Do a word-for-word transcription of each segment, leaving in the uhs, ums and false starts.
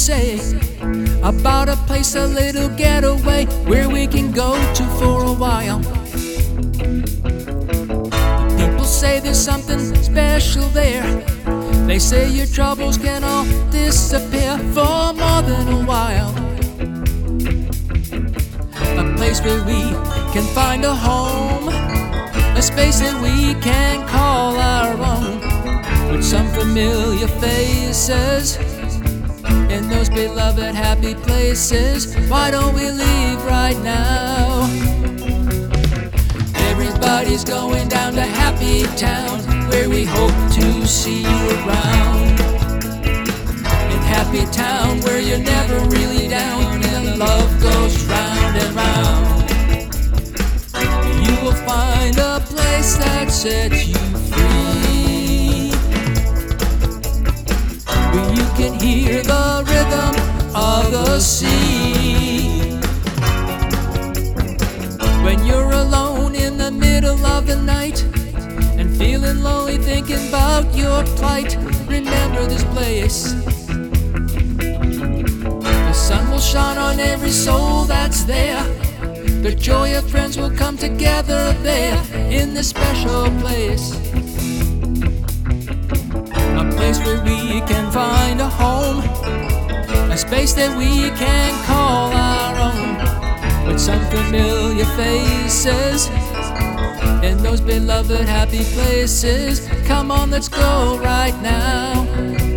say about a place, a little getaway where we can go to for a while? People say there's something special there. They say your troubles can all disappear for more than a while. A place where we can find a home, a space that we can call our own, with some familiar faces in those beloved happy places. Why don't we leave right now? Everybody's going down to Happy Town, where we hope to see you around. In Happy Town, where you're never really down and love goes round and round. You will find a place that sets you free, where you can hear the rhythm of the sea. When you're alone in the middle of the night and feeling lonely, thinking about your plight, remember this place. The sun will shine on every soul that's there. The joy of friends will come together there in this special place. A place where we can find a home, a space that we can call our own, with some familiar faces in those beloved happy places. Come on, let's go right now.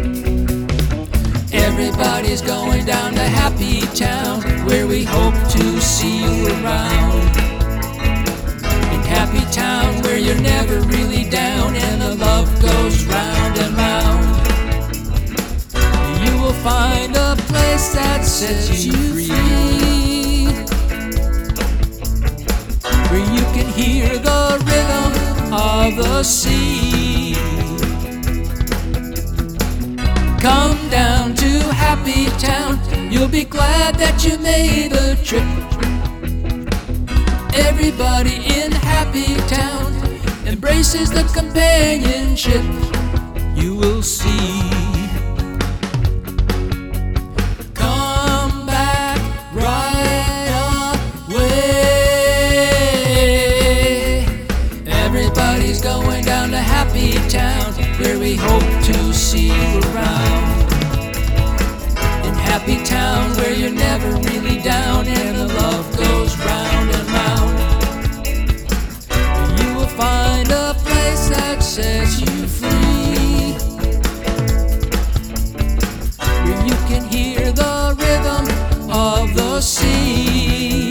Everybody's going down to Happy Town, where we hope to see you around. In Happy Town, where you're never really down and the love goes round and round. You will find a place that sets you free, where you can hear the rhythm of the sea. Come down to Happy Town, you'll be glad that you made the trip. Everybody in Happy Town embraces the companionship you will see. Come back right away. Everybody's going down to Happy Town, where we hope to see you around. In Happy Town, where you're never really down and the love goes round and round. You will find a place that sets you free, where you can hear the rhythm of the sea.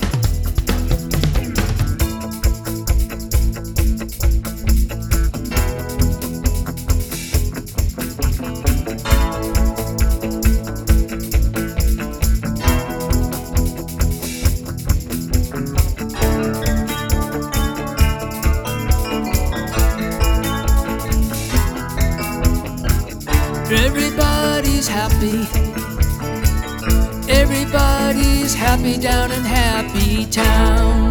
Everybody's happy. Everybody's happy down in Happy Town.